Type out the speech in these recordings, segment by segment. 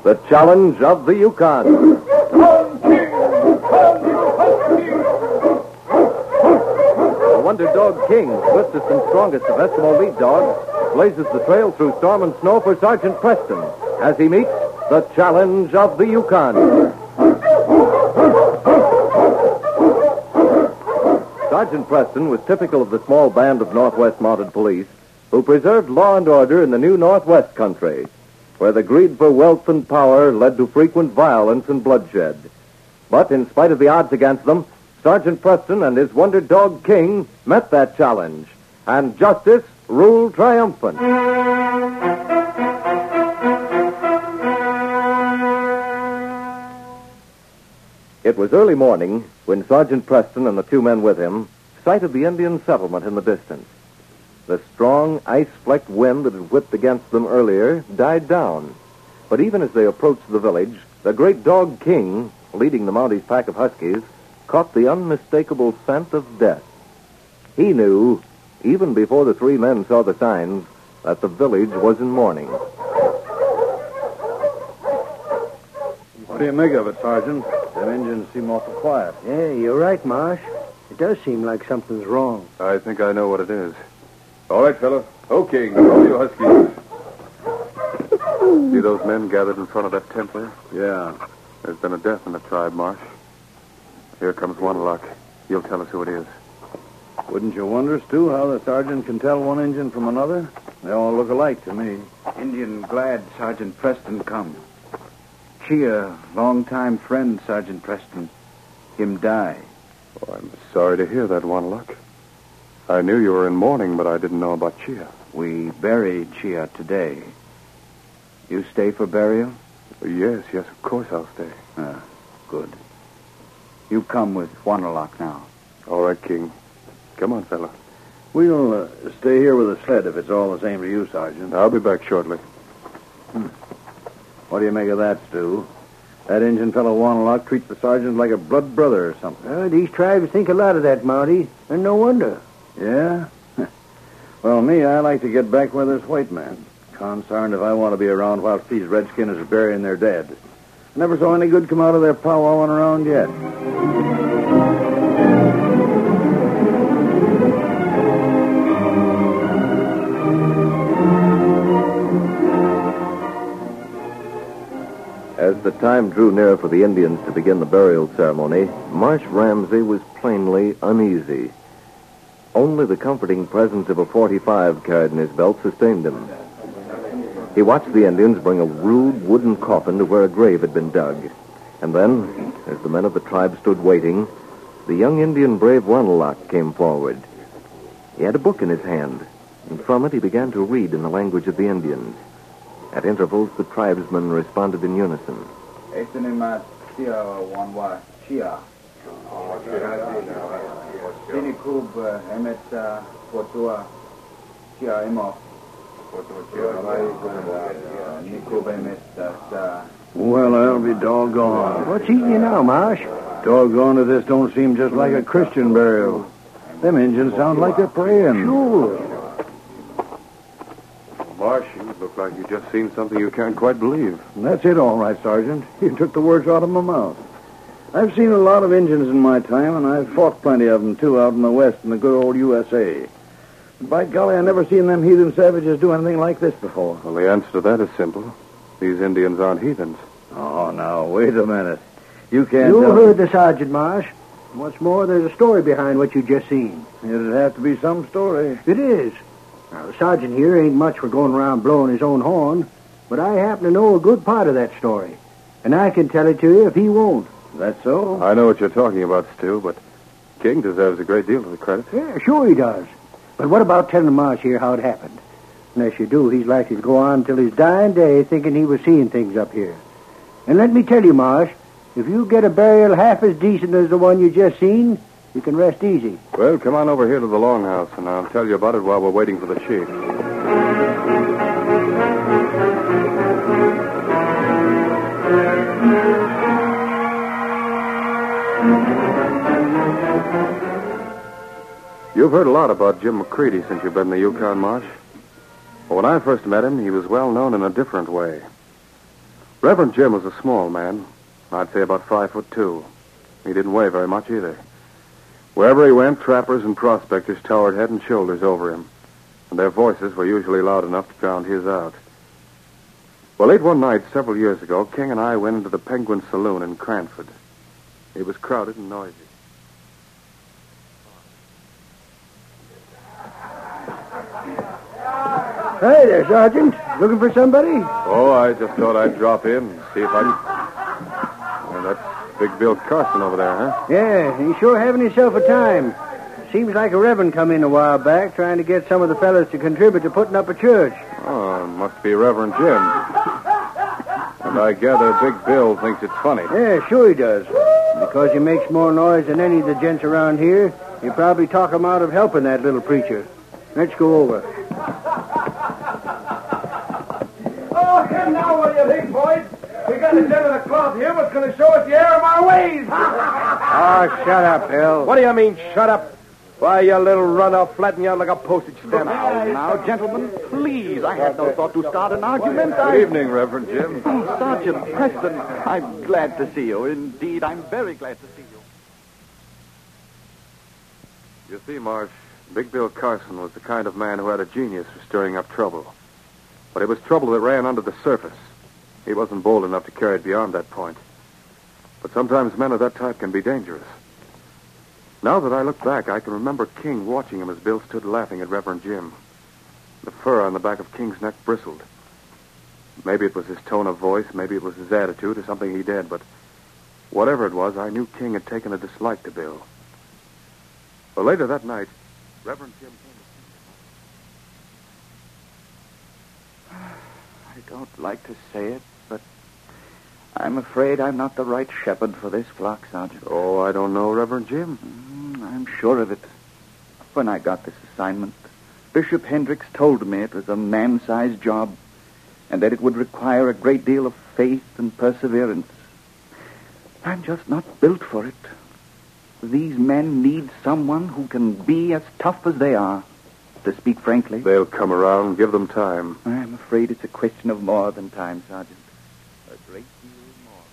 The Challenge of the Yukon. The Wonder Dog King, swiftest and strongest of Eskimo lead dogs, blazes the trail through storm and snow for Sergeant Preston as he meets the Challenge of the Yukon. Sergeant Preston was typical of the small band of Northwest Mounted Police who preserved law and order in the new Northwest country, where the greed for wealth and power led to frequent violence and bloodshed. But in spite of the odds against them, Sergeant Preston and his Wonder Dog King met that challenge, and justice ruled triumphant. It was early morning when Sergeant Preston and the two men with him sighted the Indian settlement in the distance. The strong, ice-flecked wind that had whipped against them earlier died down. But even as they approached the village, the great dog King, leading the Mounties' pack of huskies, caught the unmistakable scent of death. He knew, even before the three men saw the signs, that the village was in mourning. What do you make of it, Sergeant? Them Indians seem awful quiet. Yeah, you're right, Marsh. It does seem like something's wrong. I think I know what it is. All right, fella. Okay, go you huskies. See those men gathered in front of that tent there? Yeah. There's been a death in the tribe, Marsh. Here comes Wanalock. He'll tell us who it is. Wouldn't you wonder, Stu, how the sergeant can tell one Indian from another? They all look alike to me. Indian glad Sergeant Preston come. Chia, long-time friend, Sergeant Preston. Him die. Oh, I'm sorry to hear that, Wanalock. I knew you were in mourning, but I didn't know about Chia. We buried Chia today. You stay for burial? Yes, of course I'll stay. Good. You come with Wanalock now. All right, King. Come on, fella. We'll stay here with the sled if it's all the same to you, Sergeant. I'll be back shortly. What do you make of that, Stu? That Indian fellow Wanalock treats the sergeant like a blood brother or something. These tribes think a lot of that, Mountie, and no wonder. Yeah? Well, me, I like to get back where there's white men. Concerned if I want to be around whilst these redskins are burying their dead. Never saw any good come out of their powwowing around yet. As the time drew near for the Indians to begin the burial ceremony, Marsh Ramsey was plainly uneasy. Only the comforting presence of a .45 carried in his belt sustained him. He watched the Indians bring a rude wooden coffin to where a grave had been dug. And then, as the men of the tribe stood waiting, the young Indian brave Wanalock came forward. He had a book in his hand, and from it he began to read in the language of the Indians. At intervals, the tribesmen responded in unison. Well, I'll be doggone. What's eating you now, Marsh? Doggone if this don't seem just like a Christian burial. Them Indians sound like they're praying. Sure. Marsh, you look like you just seen something you can't quite believe. And that's it, all right, Sergeant. You took the words out of my mouth. I've seen a lot of Indians in my time, and I've fought plenty of them, too, out in the West in the good old USA. But by golly, I never seen them heathen savages do anything like this before. Well, the answer to that is simple. These Indians aren't heathens. Oh, now, wait a minute. You can't You tell heard the sergeant, Marsh. What's more, there's a story behind what you just seen. It'd have to be some story. It is. Now, the sergeant here ain't much for going around blowing his own horn, but I happen to know a good part of that story, and I can tell it to you if he won't. That's so? I know what you're talking about, Stu, but King deserves a great deal of the credit. Yeah, sure he does. But what about telling Marsh here how it happened? Unless you do, he's likely to go on till his dying day thinking he was seeing things up here. And let me tell you, Marsh, if you get a burial half as decent as the one you just seen, you can rest easy. Well, come on over here to the longhouse, and I'll tell you about it while we're waiting for the chief. You've heard a lot about Jim McCready since you've been in the Yukon, Marsh. Well, when I first met him, he was well known in a different way. Reverend Jim was a small man. I'd say about 5'2". He didn't weigh very much either. Wherever he went, trappers and prospectors towered head and shoulders over him, and their voices were usually loud enough to drown his out. Well, late one night several years ago, King and I went into the Penguin Saloon in Cranford. It was crowded and noisy. Hey there, Sergeant. Looking for somebody? Oh, I just thought I'd drop in and see if I... Well, that's Big Bill Carson over there, huh? Yeah, he's sure having himself a time. Seems like a reverend come in a while back trying to get some of the fellas to contribute to putting up a church. Oh, it must be Reverend Jim. And I gather Big Bill thinks it's funny. Yeah, sure he does. Because he makes more noise than any of the gents around here, you probably talk him out of helping that little preacher. Let's go over. Oh, come now, what do you think, boys? We got a gent of the cloth here what's going to show us the error of our ways. Oh, shut up, Bill. What do you mean, shut up? Why, you little run, I'll flatten you out like a postage stamp. Now, gentlemen, please. I had no thought to start an argument. Good evening, Reverend Jim. Oh, Sergeant Preston, I'm glad to see you. Indeed, I'm very glad to see you. You see, Marsh, Big Bill Carson was the kind of man who had a genius for stirring up trouble. But it was trouble that ran under the surface. He wasn't bold enough to carry it beyond that point. But sometimes men of that type can be dangerous. Now that I look back, I can remember King watching him as Bill stood laughing at Reverend Jim. The fur on the back of King's neck bristled. Maybe it was his tone of voice, maybe it was his attitude or something he did, but whatever it was, I knew King had taken a dislike to Bill. But later that night, Reverend Jim came to see me. I don't like to say it, but I'm afraid I'm not the right shepherd for this flock, Sergeant. Oh, I don't know, Reverend Jim. I'm sure of it. When I got this assignment, Bishop Hendricks told me it was a man-sized job and that it would require a great deal of faith and perseverance. I'm just not built for it. These men need someone who can be as tough as they are, to speak frankly. They'll come around. Give them time. I'm afraid it's a question of more than time, Sergeant. A great deal more.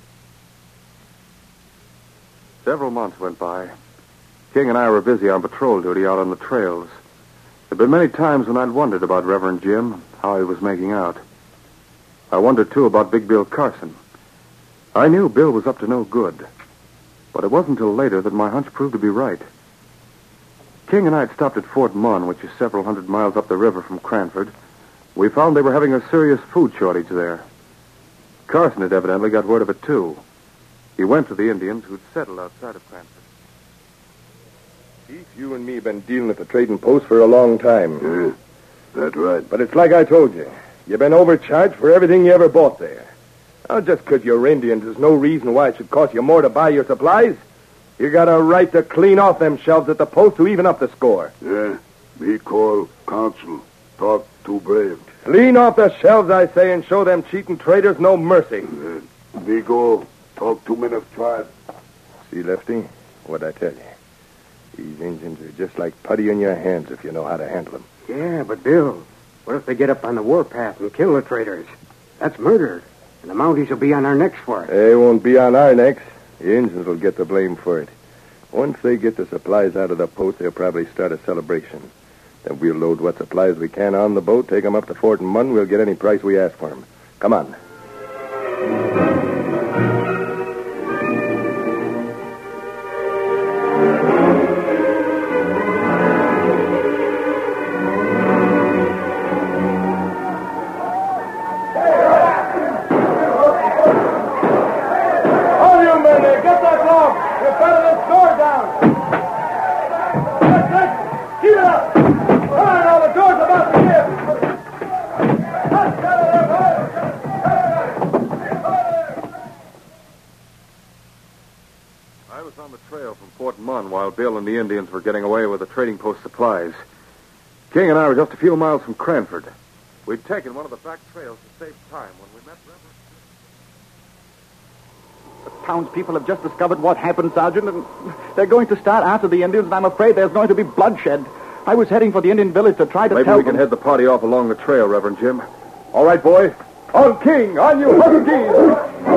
Several months went by. King and I were busy on patrol duty out on the trails. There had been many times when I'd wondered about Reverend Jim, how he was making out. I wondered, too, about Big Bill Carson. I knew Bill was up to no good. But it wasn't until later that my hunch proved to be right. King and I had stopped at Fort Munn, which is several hundred miles up the river from Cranford. We found they were having a serious food shortage there. Carson had evidently got word of it, too. He went to the Indians who'd settled outside of Cranford. Chief, you and me been dealing at the trading post for a long time. Yeah, that's right. But it's like I told you. You've been overcharged for everything you ever bought there. Now, just 'cause you're Indians, there's no reason why it should cost you more to buy your supplies. You got a right to clean off them shelves at the post to even up the score. Yeah, me call council. Talk too brave. Clean off the shelves, I say, and show them cheating traders no mercy. Me go. Talk 2 minutes tribe. See, Lefty, what'd I tell you? These Indians are just like putty in your hands if you know how to handle them. Yeah, but Bill, what if they get up on the warpath and kill the traders? That's murder, and the Mounties will be on our necks for it. They won't be on our necks. The Indians will get the blame for it. Once they get the supplies out of the post, they'll probably start a celebration. Then we'll load what supplies we can on the boat, take them up to Fort Munn. We'll get any price we ask for them. Come on. All you men there, get that log. You better this door down. Good. Keep it up. Come on, now, the door's about to give. Let's get it there, boys. I was on the trail from Fort Munn while Bill and the Indians were getting away with the trading post supplies. King and I were just a few miles from Cranford. We'd taken one of the back trails to save time when we met Reverend. The townspeople have just discovered what happened, Sergeant, and they're going to start after the Indians, and I'm afraid there's going to be bloodshed. I was heading for the Indian village to try to Maybe tell we can them... head the party off along the trail, Reverend Jim. All right, boy. On King! On you Huskies!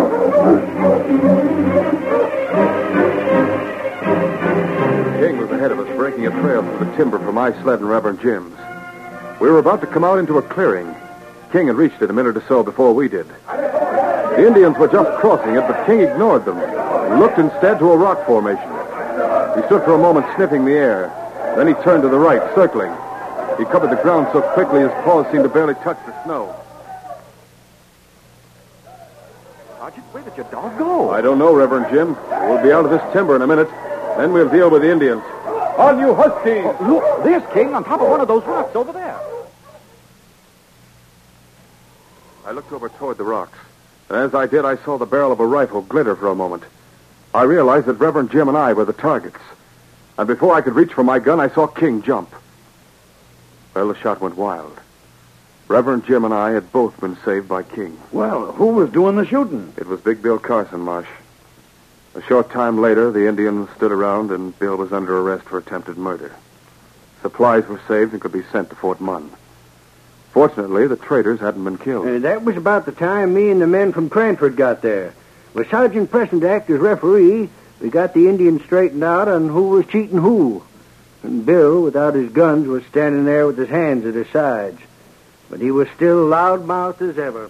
King was ahead of us, breaking a trail through the timber for my sled and Reverend Jim's. We were about to come out into a clearing. King had reached it a minute or so before we did. The Indians were just crossing it, but King ignored them and looked instead to a rock formation. He stood for a moment sniffing the air. Then he turned to the right, circling. He covered the ground so quickly his paws seemed to barely touch the snow. Sergeant, where did your dog go? I don't know, Reverend Jim. We'll be out of this timber in a minute. Then we'll deal with the Indians. On you Huskies! Oh, look, there's King on top of one of those rocks over there. I looked over toward the rocks, and as I did, I saw the barrel of a rifle glitter for a moment. I realized that Reverend Jim and I were the targets. And before I could reach for my gun, I saw King jump. Well, the shot went wild. Reverend Jim and I had both been saved by King. Well, who was doing the shooting? It was Big Bill Carson, Marsh. A short time later, the Indians stood around, and Bill was under arrest for attempted murder. Supplies were saved and could be sent to Fort Munn. Fortunately, the traitors hadn't been killed. That was about the time me and the men from Cranford got there. With Sergeant Pressendack as referee, we got the Indians straightened out on who was cheating who. And Bill, without his guns, was standing there with his hands at his sides. But he was still loudmouthed as ever.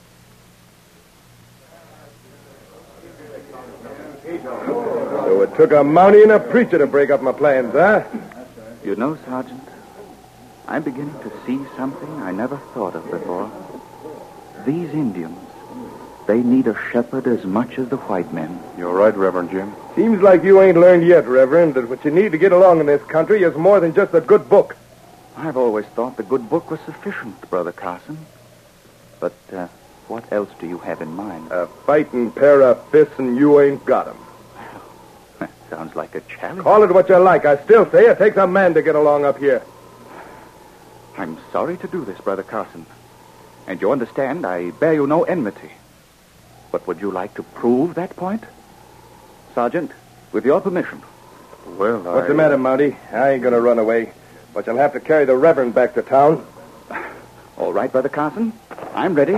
So it took a Mountie and a preacher to break up my plans, huh? You know, Sergeant, I'm beginning to see something I never thought of before. These Indians, they need a shepherd as much as the white men. You're right, Reverend Jim. Seems like you ain't learned yet, Reverend, that what you need to get along in this country is more than just a good book. I've always thought the good book was sufficient, Brother Carson. But what else do you have in mind? A fighting pair of fists and you ain't got 'em. That sounds like a challenge. Call it what you like. I still say it takes a man to get along up here. I'm sorry to do this, Brother Carson. And you understand, I bear you no enmity. But would you like to prove that point? Sergeant, with your permission. Well, What's the matter, Mountie? I ain't gonna run away. But you'll have to carry the Reverend back to town. All right, Brother Carson. I'm ready.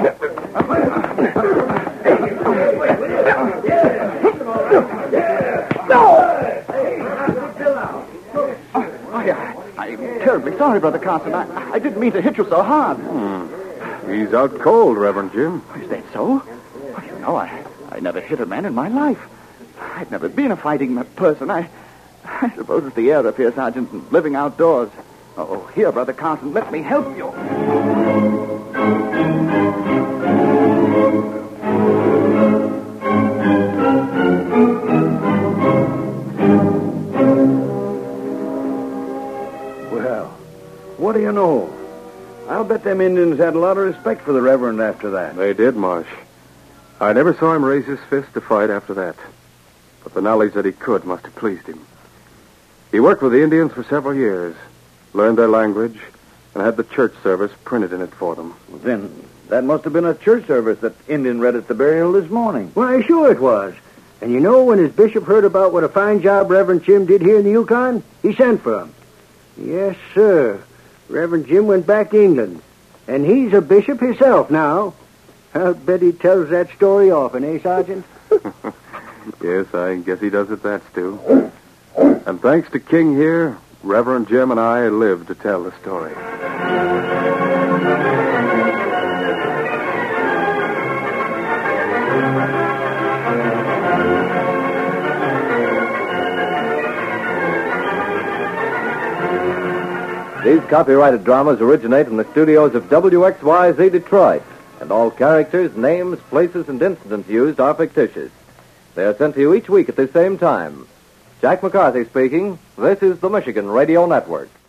I'm terribly sorry, Brother Carson. I didn't mean to hit you so hard. He's out cold, Reverend Jim. Is that so? Well, you know, I never hit a man in my life. I've never been a fighting person. I suppose it's the air up here, Sergeant, and living outdoors. Oh, here, Brother Carson, let me help you. Well, what do you know? I'll bet them Indians had a lot of respect for the Reverend after that. They did, Marsh. I never saw him raise his fist to fight after that. But the knowledge that he could must have pleased him. He worked with the Indians for several years, learned their language, and had the church service printed in it for them. Then that must have been a church service that Indian read at the burial this morning. Why, sure it was. And you know, when his bishop heard about what a fine job Reverend Jim did here in the Yukon, he sent for him. Yes, sir. Reverend Jim went back to England. And he's a bishop himself now. I'll bet he tells that story often, eh, Sergeant? Yes, I guess he does it that, Stu. And thanks to King here, Reverend Jim and I lived to tell the story. These copyrighted dramas originate from the studios of WXYZ Detroit, and all characters, names, places, and incidents used are fictitious. They are sent to you each week at the same time. Jack McCarthy speaking. This is the Michigan Radio Network.